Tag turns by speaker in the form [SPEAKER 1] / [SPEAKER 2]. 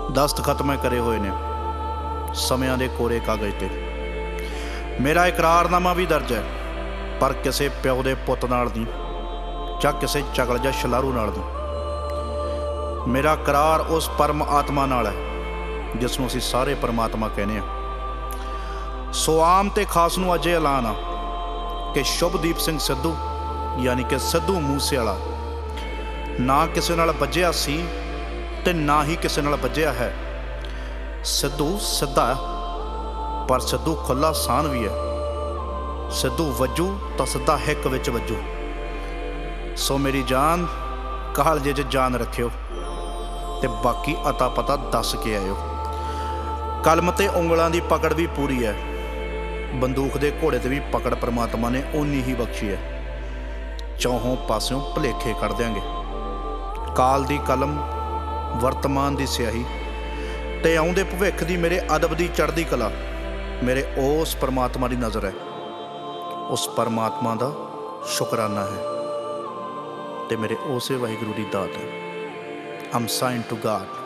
[SPEAKER 1] ਦਸਤਖਤ ਮੈਂ ਕਰੇ ਹੋਏ ਨੇ ਸਮਿਆਂ ਦੇ ਕੋਰੇ ਕਾਗਜ਼ ਤੇ। ਮੇਰਾ ਇਕਰਾਰਨਾਮਾ ਵੀ ਦਰਜ ਹੈ, ਪਰ ਕਿਸੇ ਪਿਓ ਦੇ ਪੁੱਤ ਨਾਲ ਨਹੀਂ ਜਾਂ ਕਿਸੇ ਚਗਲ ਜਾਂ ਸ਼ਲਾਰੂ ਨਾਲ ਨਹੀਂ। ਮੇਰਾ ਕਰਾਰ ਉਸ ਪਰਮ ਆਤਮਾ ਨਾਲ ਹੈ ਜਿਸ ਨੂੰ ਅਸੀਂ ਸਾਰੇ ਪਰਮਾਤਮਾ ਕਹਿੰਦੇ ਹਾਂ। ਸੋ ਆਮ ਤੇ ਖਾਸ ਨੂੰ ਅੱਜ ਇਹ ਐਲਾਨ ਆ ਕਿ ਸ਼ੁਭਦੀਪ ਸਿੰਘ ਸਿੱਧੂ ਯਾਨੀ ਕਿ ਸਿੱਧੂ ਮੂਸੇਵਾਲਾ ਨਾ ਕਿਸੇ ਨਾਲ ਵੱਜਿਆ ਸੀ ਤੇ ਨਾ ਹੀ ਕਿਸੇ ਨਾਲ ਵੱਜਿਆ ਹੈ। ਸਿੱਧੂ ਸਿੱਧਾ ਪਰ ਸਿੱਧੂ ਖੁੱਲਾ ਸਾਨ ਵੀ ਹੈ। ਸਿੱਧੂ ਵੱਜੂ ਤਾਂ ਸਿੱਧਾ ਹਿੱਕ ਵਿੱਚ ਵੱਜੂ। ਸੋ ਮੇਰੀ ਜਾਨ ਕਾਲਜੇ 'ਚ ਜਾਨ ਰੱਖਿਓ ਤੇ ਬਾਕੀ ਅਤਾ ਪਤਾ ਦੱਸ ਕੇ ਆਇਓ। ਕਲਮ ਤੇ ਉਂਗਲਾਂ ਦੀ ਪਕੜ ਵੀ ਪੂਰੀ ਹੈ, ਬੰਦੂਕ ਦੇ ਘੋੜੇ ਤੇ ਵੀ ਪਕੜ ਪਰਮਾਤਮਾ ਨੇ ਓਨੀ ਹੀ ਬਖਸ਼ੀ ਹੈ। ਚੌਹਾਂ ਪਾਸਿਓਂ ਭੁਲੇਖੇ ਕੱਢ ਦਿਆਂਗੇ। ਕਾਲ ਦੀ ਕਲਮ, ਵਰਤਮਾਨ ਦੀ ਸਿਆਹੀ ਤੇ ਆਉਂਦੇ ਭਵਿੱਖ ਦੀ ਮੇਰੇ ਅਦਬ ਦੀ ਚੜ੍ਹਦੀ ਕਲਾ ਮੇਰੇ ਉਸ ਪਰਮਾਤਮਾ ਦੀ ਨਜ਼ਰ ਹੈ। ਉਸ ਪਰਮਾਤਮਾ ਦਾ ਸ਼ੁਕਰਾਨਾ ਹੈ ਤੇ ਮੇਰੇ ਉਸੇ ਵਾਹਿਗੁਰੂ ਦੀ ਦਾਤ ਹੈ। Am sign to guard.